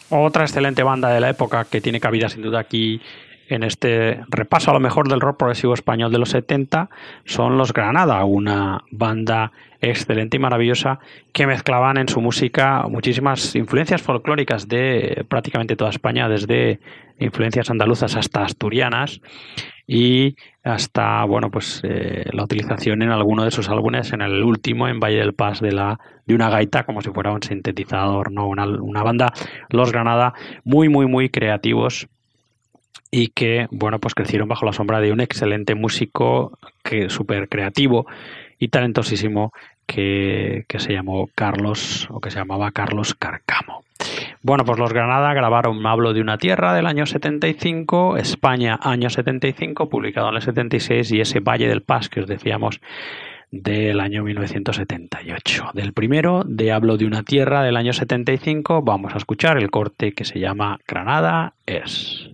Otra excelente banda de la época que tiene cabida sin duda aquí en este repaso a lo mejor del rock progresivo español de los 70 son Los Granada, una banda excelente y maravillosa que mezclaban en su música muchísimas influencias folclóricas de prácticamente toda España, desde influencias andaluzas hasta asturianas y hasta la utilización en alguno de sus álbumes, en el último, en Valle del Pas, de una gaita como si fuera un sintetizador, ¿no? Una banda, Los Granada, muy muy muy creativos y que pues crecieron bajo la sombra de un excelente músico que súper creativo y talentosísimo que se llamó Carlos, o que se llamaba Carlos Carcamo. Bueno, pues Los Granada grabaron Hablo de una tierra del año 75, España año 75, publicado en el 76, y ese Valle del Pas que os decíamos del año 1978. Del primero, de Hablo de una tierra del año 75, vamos a escuchar el corte que se llama Granada es.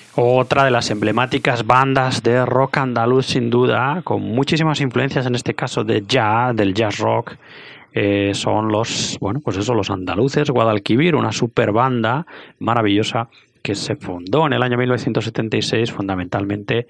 Otra de las emblemáticas bandas de rock andaluz, sin duda, con muchísimas influencias, en este caso del jazz rock, son los andaluces, Guadalquivir, una super banda maravillosa que se fundó en el año 1976, fundamentalmente,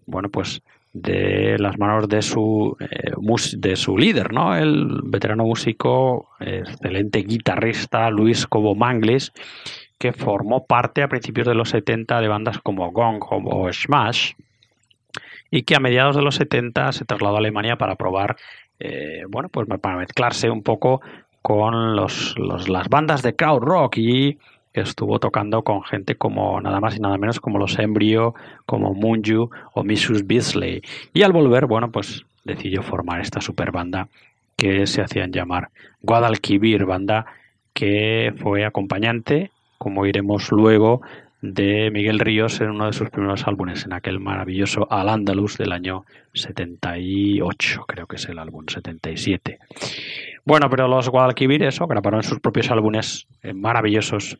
de las manos de su líder, ¿no? El veterano músico, excelente guitarrista Luis Cobo Manglis, que formó parte a principios de los 70 de bandas como Gong o Smash, y que a mediados de los 70 se trasladó a Alemania para probar, para mezclarse un poco con las bandas de crowd rock, y estuvo tocando con gente como nada más y nada menos como los Embryo, como Munju o Mrs. Beasley, y al volver, decidió formar esta super banda que se hacían llamar Guadalquivir, banda que fue acompañante, como iremos luego, de Miguel Ríos en uno de sus primeros álbumes, en aquel maravilloso Al Andalus del año 78, creo que es el álbum, 77. Bueno, pero los Guadalquivir, grabaron sus propios álbumes maravillosos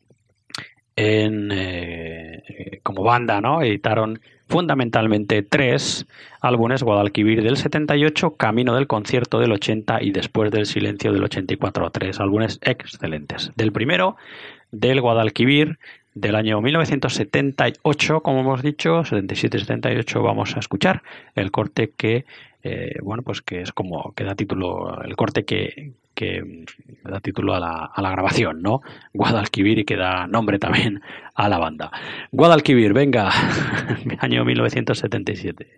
como banda, ¿no? Editaron fundamentalmente 3 álbumes: Guadalquivir del 78, Camino del Concierto del 80 y Después del Silencio del 84. 3 álbumes excelentes. Del primero, del Guadalquivir, del año 1978, como hemos dicho, 77-78, vamos a escuchar el corte que es como que da título, el corte que da título a la grabación, ¿no? Guadalquivir, y que da nombre también a la banda. Guadalquivir, venga, año 1977.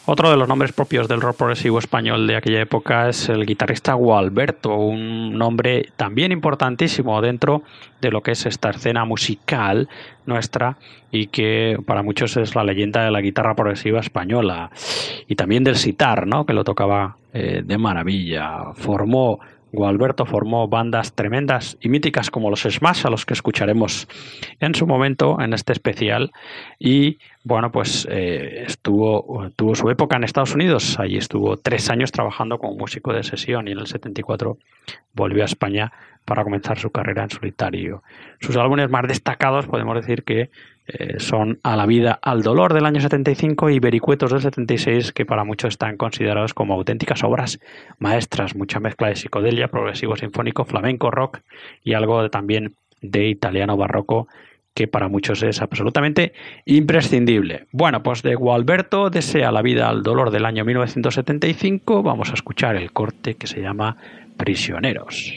Otro de los nombres propios del rock progresivo español de aquella época es el guitarrista Gualberto, un nombre también importantísimo dentro de lo que es esta escena musical nuestra y que para muchos es la leyenda de la guitarra progresiva española y también del sitar, ¿no? Que lo tocaba de maravilla. Gualberto formó bandas tremendas y míticas como los Smash, a los que escucharemos en su momento en este especial, y bueno, pues tuvo su época en Estados Unidos. Allí estuvo 3 años trabajando como músico de sesión y en el 74 volvió a España para comenzar su carrera en solitario. Sus álbumes más destacados podemos decir que son A la vida, al dolor del año 75 y Vericuetos del 76, que para muchos están considerados como auténticas obras maestras, mucha mezcla de psicodelia, progresivo sinfónico, flamenco, rock y algo también de italiano barroco, que para muchos es absolutamente imprescindible. Bueno, pues de Gualberto, desea la vida al dolor del año 1975, vamos a escuchar el corte que se llama Prisioneros.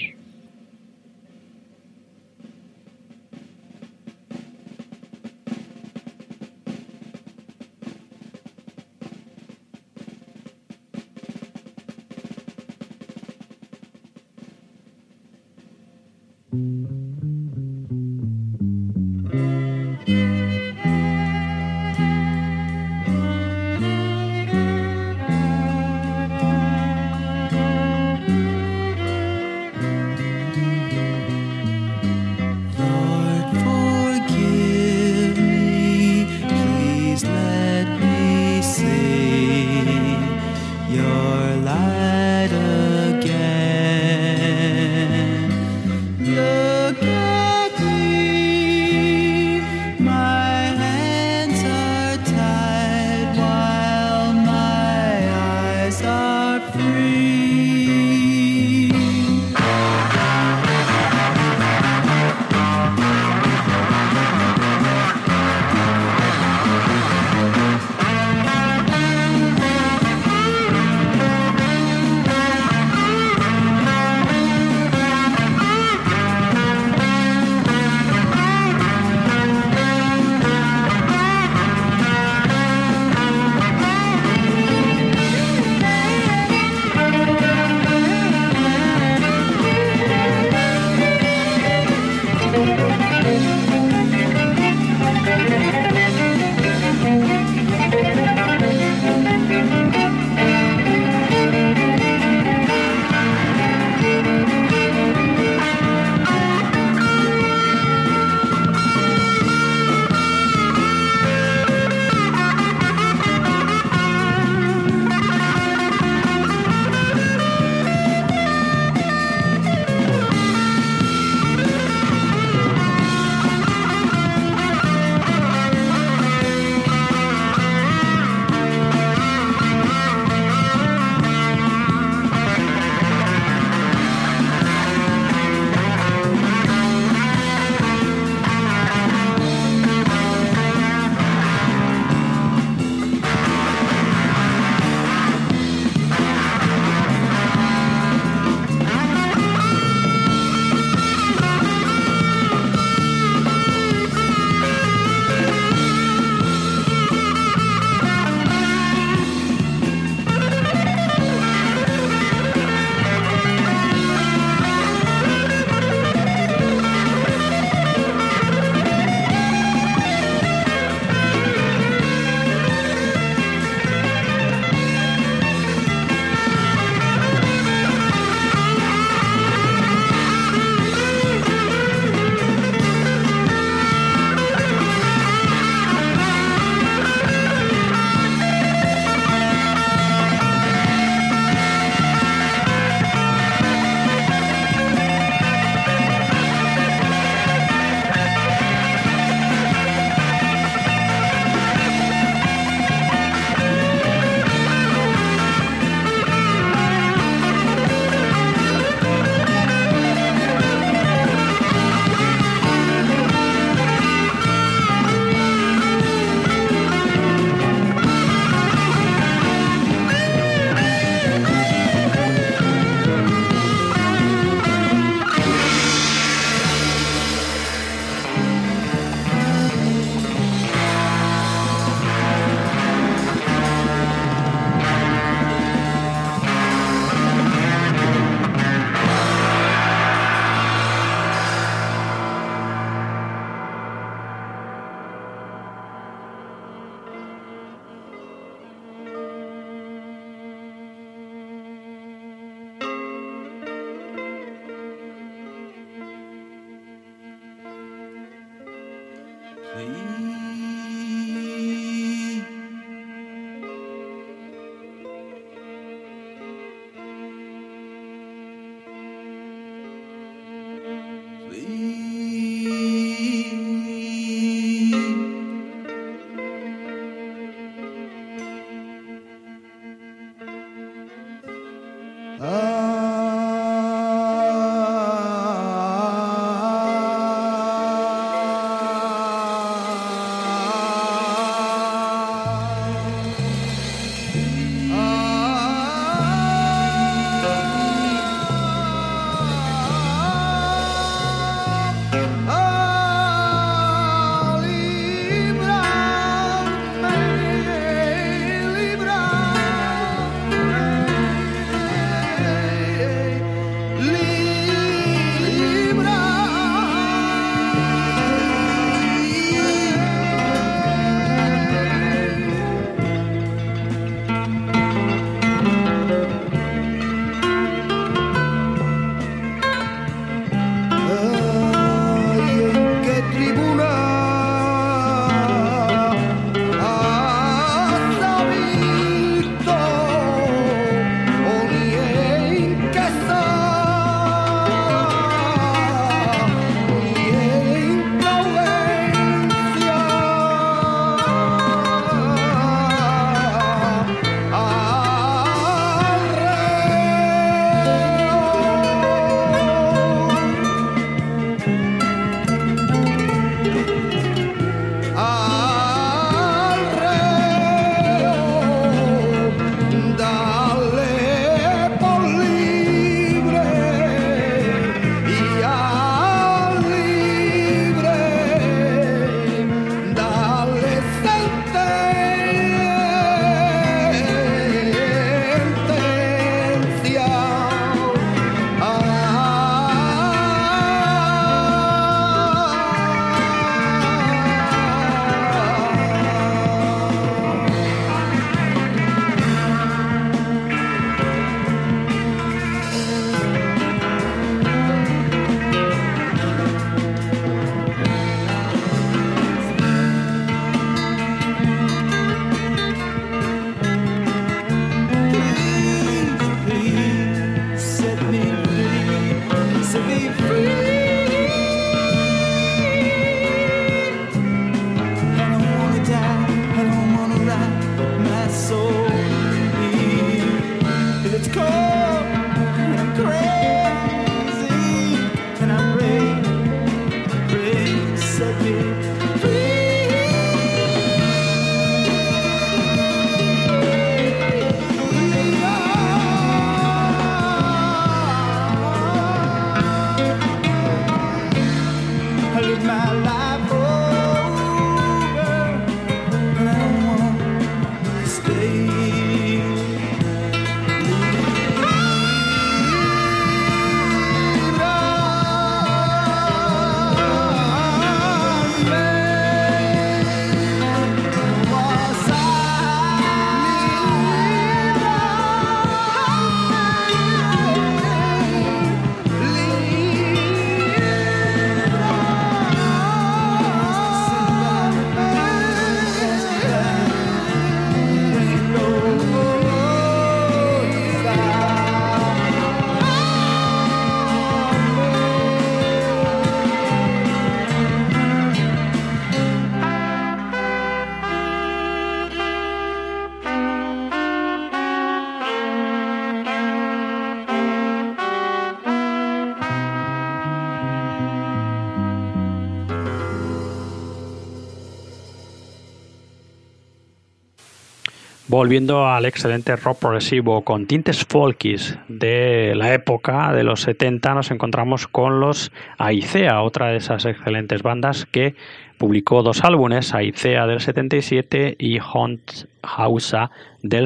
Volviendo al excelente rock progresivo con tintes folkies de la época de los 70, nos encontramos con los Aicea, otra de esas excelentes bandas que publicó dos álbumes, Aicea del 77 y Hundhauser del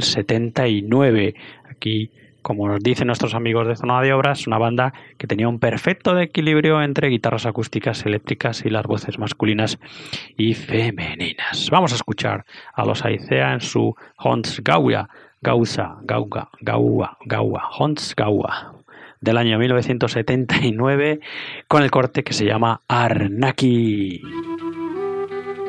79. Aquí, como nos dicen nuestros amigos de Zona de Obras, una banda que tenía un perfecto equilibrio entre guitarras acústicas, eléctricas y las voces masculinas y femeninas. Vamos a escuchar a los Aicea en su Hundsgaua del año 1979 con el corte que se llama Arnaki.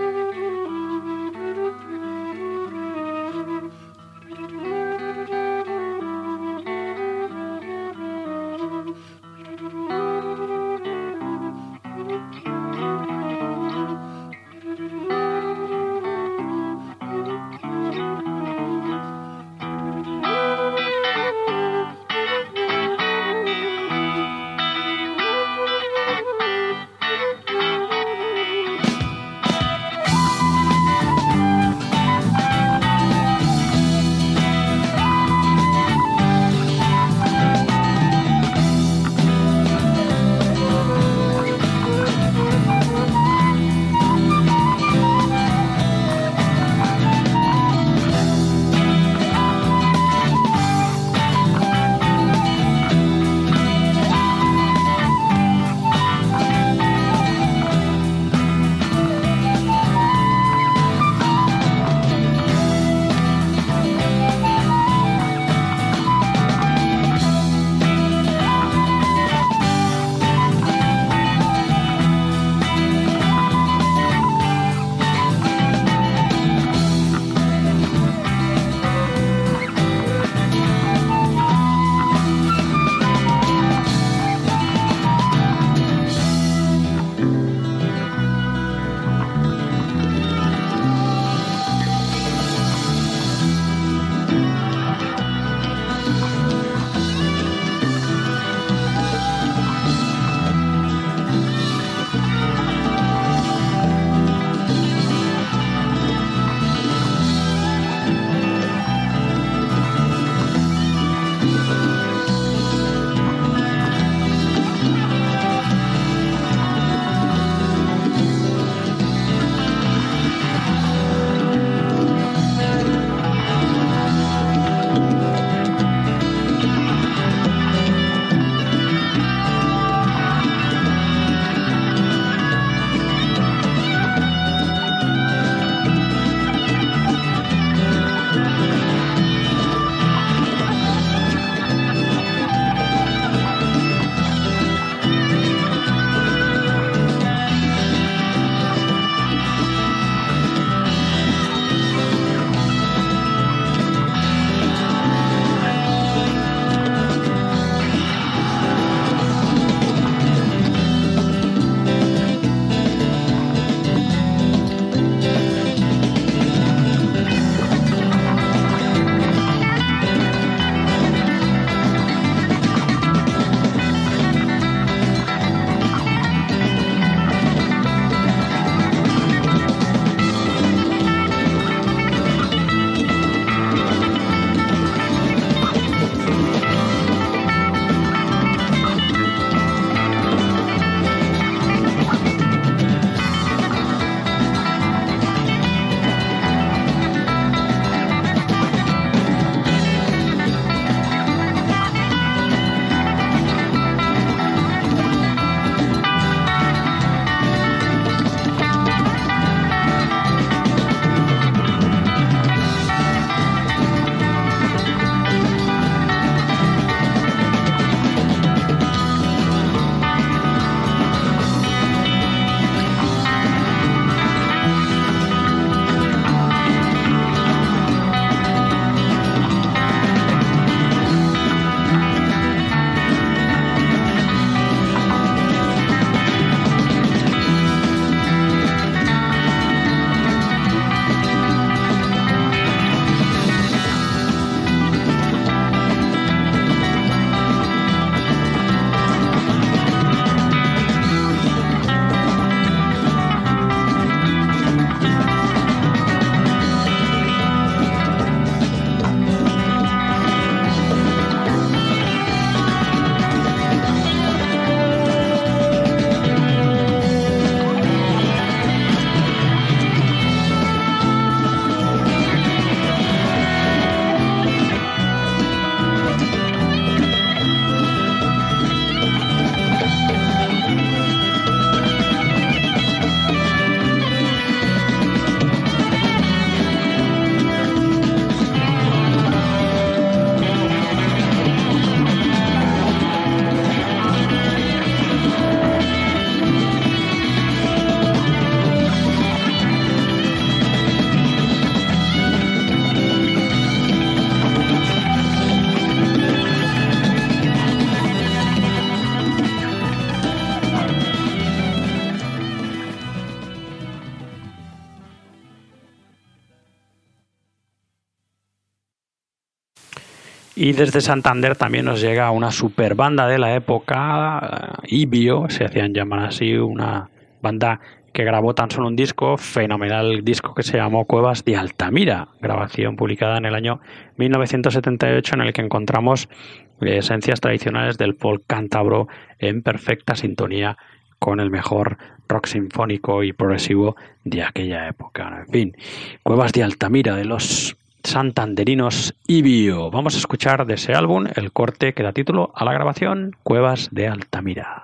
Y desde Santander también nos llega una super banda de la época, Ibio, se hacían llamar así, una banda que grabó tan solo un disco, fenomenal disco que se llamó Cuevas de Altamira, grabación publicada en el año 1978, en el que encontramos esencias tradicionales del folk cántabro en perfecta sintonía con el mejor rock sinfónico y progresivo de aquella época. En fin, Cuevas de Altamira de los santanderinos Ibio. Vamos a escuchar de ese álbum el corte que da título a la grabación, Cuevas de Altamira.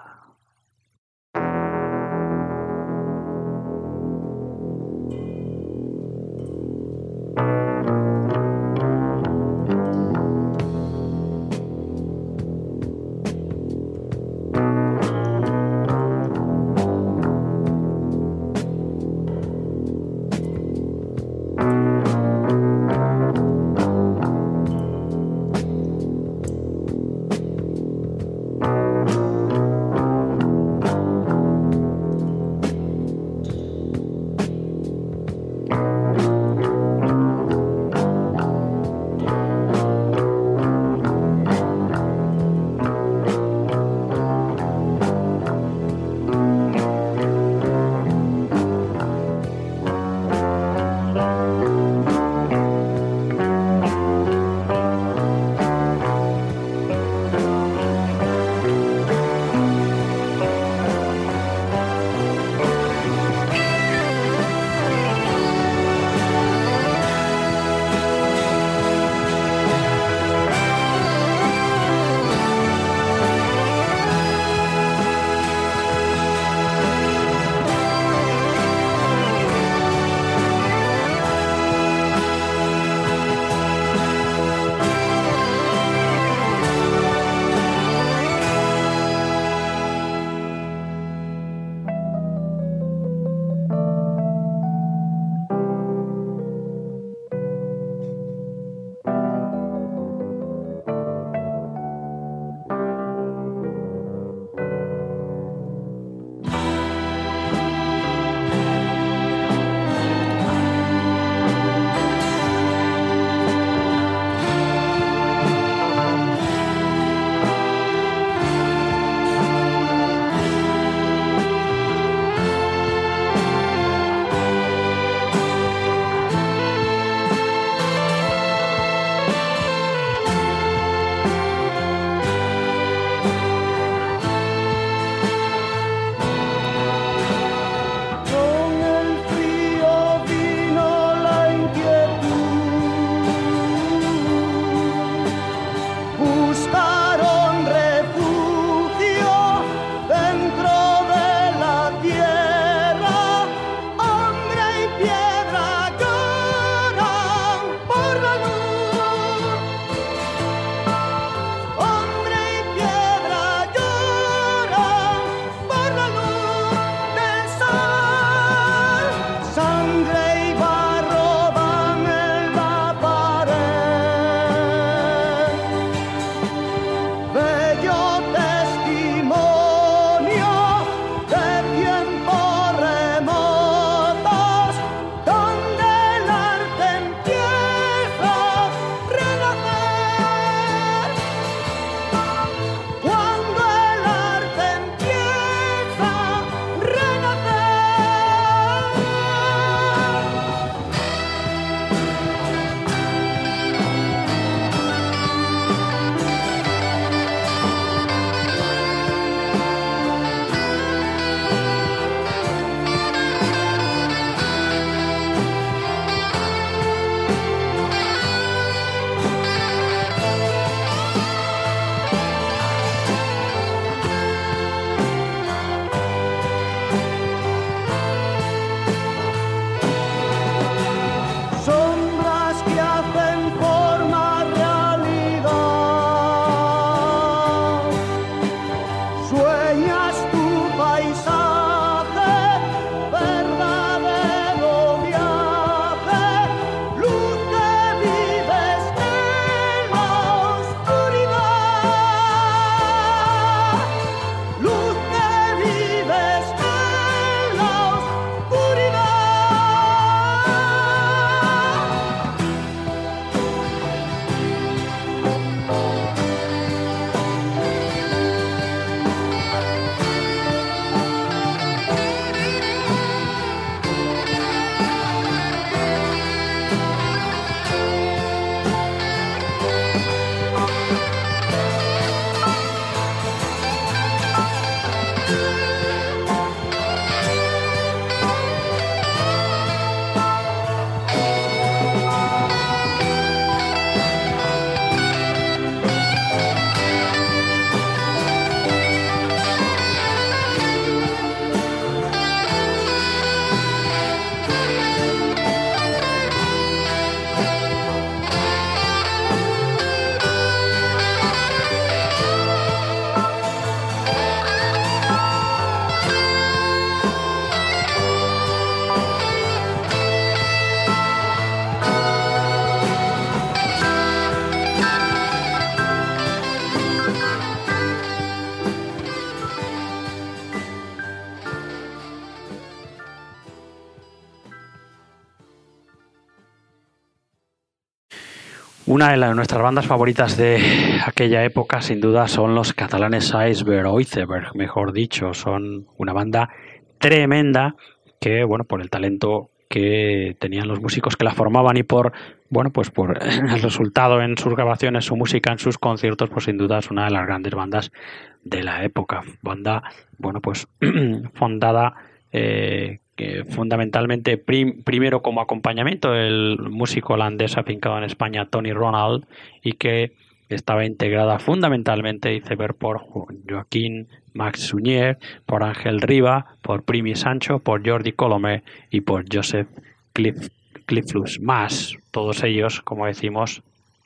Una de nuestras bandas favoritas de aquella época, sin duda, son los catalanes Iceberg, o Iceberg, mejor dicho. Son una banda tremenda que, bueno, por el talento que tenían los músicos que la formaban y por el resultado en sus grabaciones, su música en sus conciertos, pues sin duda es una de las grandes bandas de la época. Banda, fundada fundamentalmente primero como acompañamiento del músico holandés afincado en España Tony Ronald, y que estaba integrada fundamentalmente Iceberg por Joaquín Max Suñer, por Ángel Riba, por Primi Sancho, por Jordi Colomer y por Joseph Clifflus. Más, todos ellos, como decimos,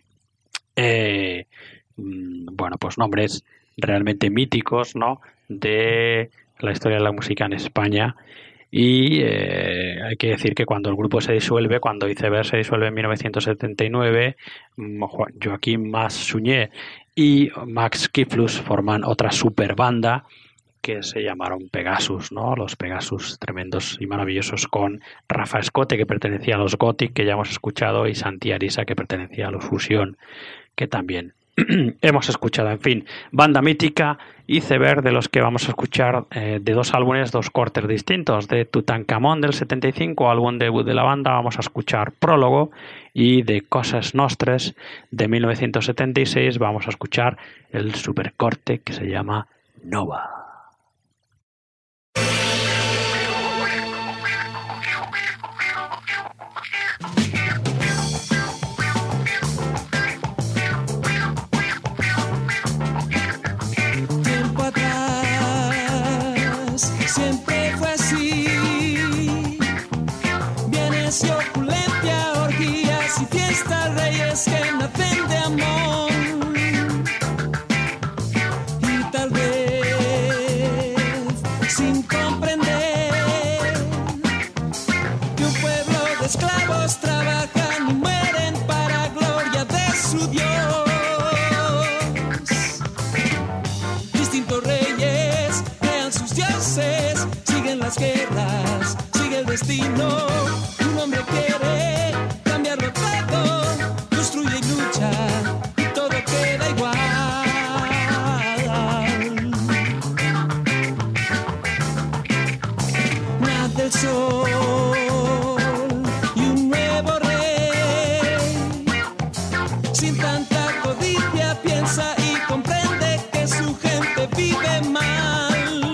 pues nombres realmente míticos, ¿no?, de la historia de la música en España. Y hay que decir que cuando el grupo se disuelve, cuando Iceberg se disuelve en 1979, Joaquín Mas Suñé y Max Kiflus forman otra super banda que se llamaron Pegasus, ¿no? Los Pegasus tremendos y maravillosos, con Rafa Escote, que pertenecía a los Gothic, que ya hemos escuchado, y Santi Arisa, que pertenecía a los Fusión, que también hemos escuchado. En fin, banda mítica, Iceberg, de los que vamos a escuchar de dos álbumes, dos cortes distintos. De Tutankamón del 75, álbum debut de la banda, vamos a escuchar Prólogo, y de Coses Nostres de 1976 vamos a escuchar el supercorte que se llama Nova. Y opulencia, orgías y fiestas, reyes que nacen de amor. Y tal vez sin comprender que un pueblo de esclavos trabajan y mueren para gloria de su Dios. Distintos reyes crean sus dioses, siguen las guerras, sigue el destino. Un hombre quiere cambiarlo todo, construye y lucha, y todo queda igual. Nace el sol y un nuevo rey, sin tanta codicia piensa y comprende que su gente vive mal.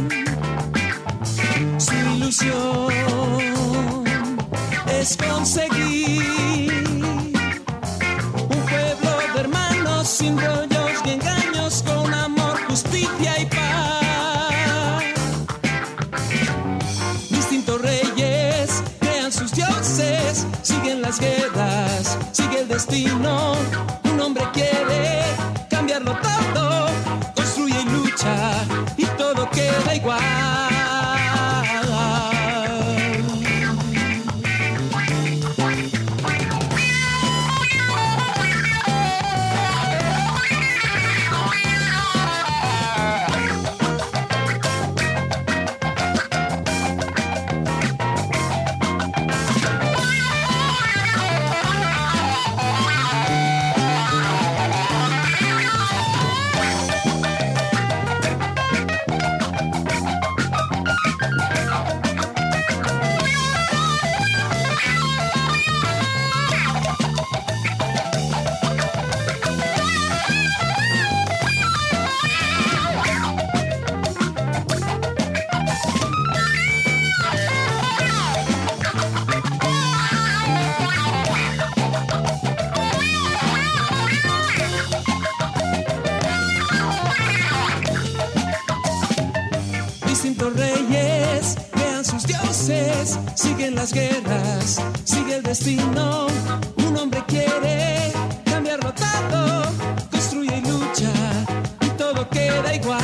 Su ilusión es conseguir un pueblo de hermanos sin rollos y engaños, con amor, justicia y paz. Distintos reyes crean sus dioses, siguen las guerras, sigue el destino. Un hombre quiere cambiarlo todo, construye y lucha, y todo queda igual. Distintos reyes crean sus dioses, siguen las guerras, sigue el destino. Un hombre quiere cambiarlo todo, construye y lucha, y todo queda igual.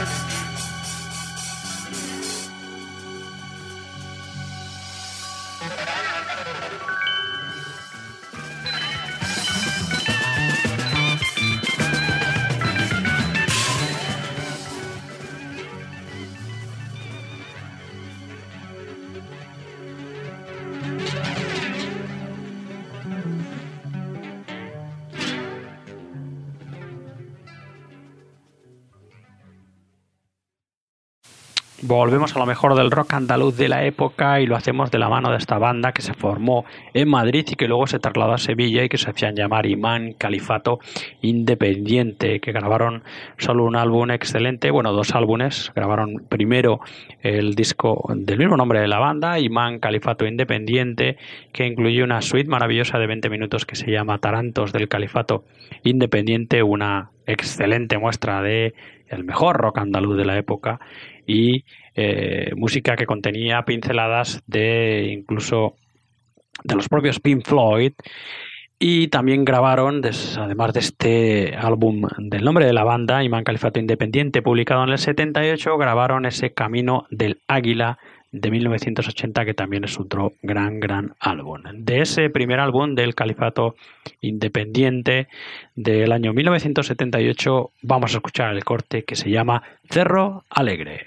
Volvemos a lo mejor del rock andaluz de la época y lo hacemos de la mano de esta banda que se formó en Madrid y que luego se trasladó a Sevilla y que se hacían llamar Imán Califato Independiente, que grabaron solo un álbum excelente, bueno, 2 álbumes. Grabaron primero el disco del mismo nombre de la banda, Imán Califato Independiente, que incluye una suite maravillosa de 20 minutos que se llama Tarantos del Califato Independiente, una excelente muestra de el mejor rock andaluz de la época, y música que contenía pinceladas de incluso de los propios Pink Floyd. Y también grabaron, además de este álbum del nombre de la banda, Imán Califato Independiente, publicado en el 78, grabaron ese Camino del Águila de 1980, que también es otro gran álbum. De ese primer álbum del Califato Independiente del año 1978 vamos a escuchar el corte que se llama Cerro Alegre.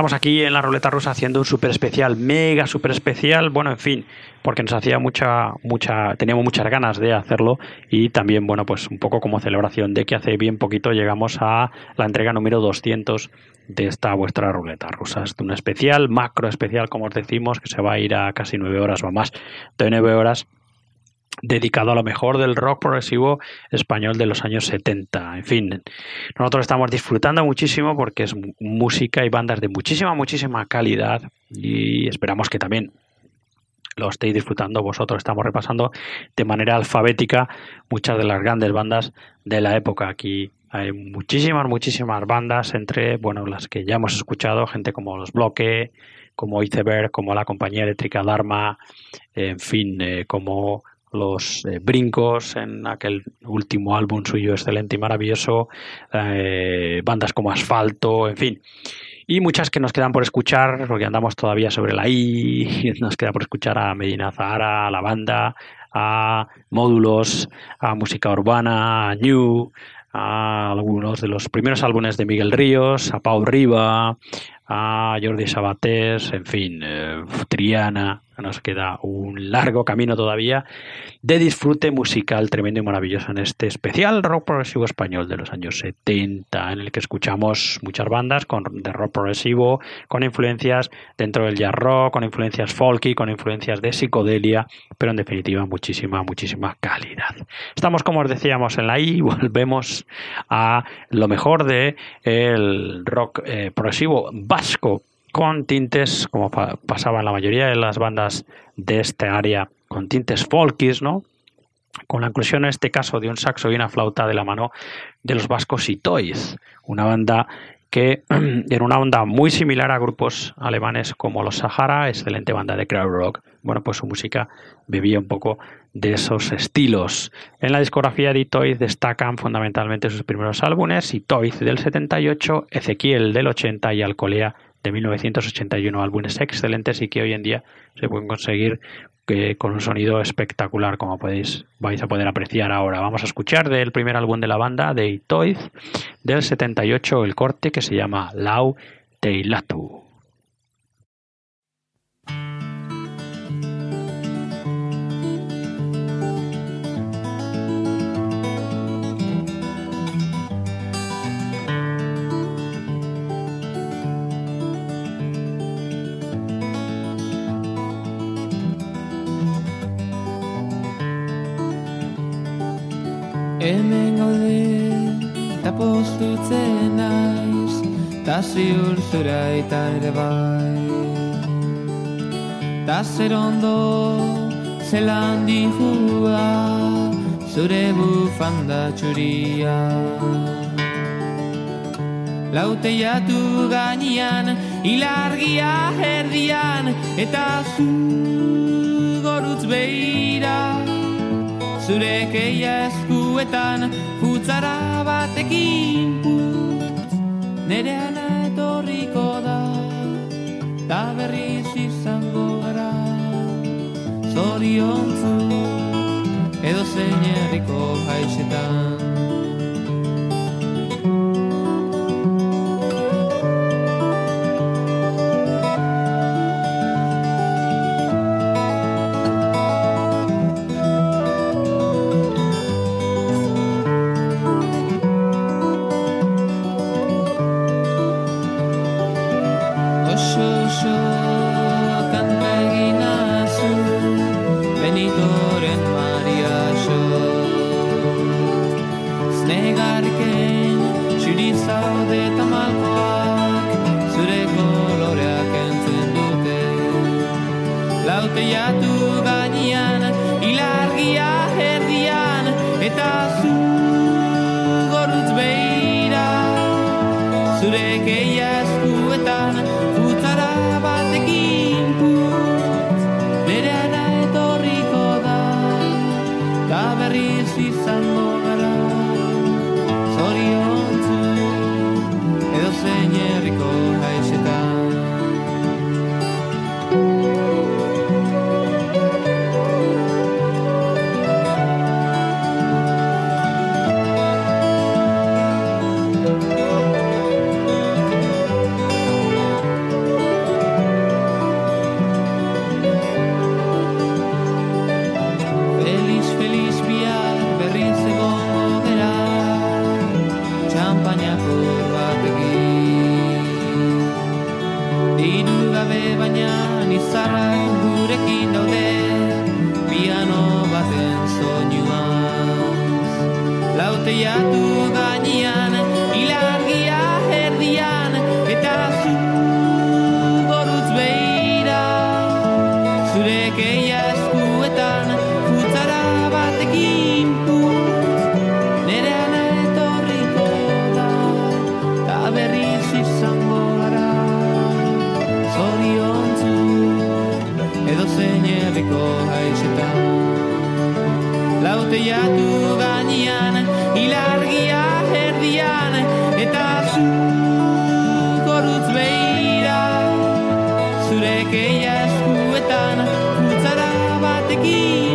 estamos aquí en la ruleta rusa haciendo un súper especial, mega súper especial, bueno, en fin, porque nos hacía teníamos muchas ganas de hacerlo y también, bueno, pues un poco como celebración de que hace bien poquito llegamos a la entrega número 200 de esta vuestra ruleta rusa. Es un especial, macro especial, como os decimos, que se va a ir a casi 9 horas o más de 9 horas, dedicado a lo mejor del rock progresivo español de los años 70. En fin, nosotros estamos disfrutando muchísimo porque es música y bandas de muchísima calidad y esperamos que también lo estéis disfrutando vosotros. Estamos repasando de manera alfabética muchas de las grandes bandas de la época. Aquí hay muchísimas bandas, entre las que ya hemos escuchado, gente como Los Bloque, como Iceberg, como la Compañía Eléctrica Dharma, en fin, como los Brincos en aquel último álbum suyo excelente y maravilloso, bandas como Asfalto, en fin, y muchas que nos quedan por escuchar porque andamos todavía sobre la I. Nos queda por escuchar a Medina Zahara, a La Banda, a Módulos, a Música Urbana, a New, a algunos de los primeros álbumes de Miguel Ríos, a Pau Riba, a Jordi Sabatés, en fin, Triana. Nos queda un largo camino todavía de disfrute musical tremendo y maravilloso en este especial rock progresivo español de los años 70, en el que escuchamos muchas bandas de rock progresivo con influencias dentro del jazz rock, con influencias folky, con influencias de psicodelia, pero en definitiva muchísima calidad. Estamos, como os decíamos, en la I y volvemos a lo mejor de el rock progresivo vasco, con tintes, como pasaba en la mayoría de las bandas de esta área, con tintes folkies, ¿no? Con la inclusión en este caso de un saxo y una flauta de la mano de los vascos Itoiz, una banda que era una onda muy similar a grupos alemanes como los Sahara, excelente banda de krautrock. Bueno, pues su música bebía un poco de esos estilos. En la discografía de Itoiz destacan fundamentalmente sus primeros álbumes, Itoiz del 78, Ezequiel del 80 y Alcolea de 1981, álbumes excelentes y que hoy en día se pueden conseguir con un sonido espectacular, como vais a poder apreciar ahora. Vamos a escuchar del primer álbum de la banda, de Itoiz, del 78, el corte que se llama Lau Teilatu. Hemen gaude, ta postutzen naiz, ta ziur zura eta ere bai. Ta zer ondo, zelan dihua, zure bufanda txuria. Lauteiatu gainean, ilargia erdian, eta zu gorutz behira. Zure keia eskuetan, futzara batekin putz, nere ana etorriko da, ta berriz izango gara. Zoriontzu, edo zein herriko haixetan. teiatu gainean, ilargia erdian, eta zu gorutz beira, zure keia eskuetan, kutsara batekin.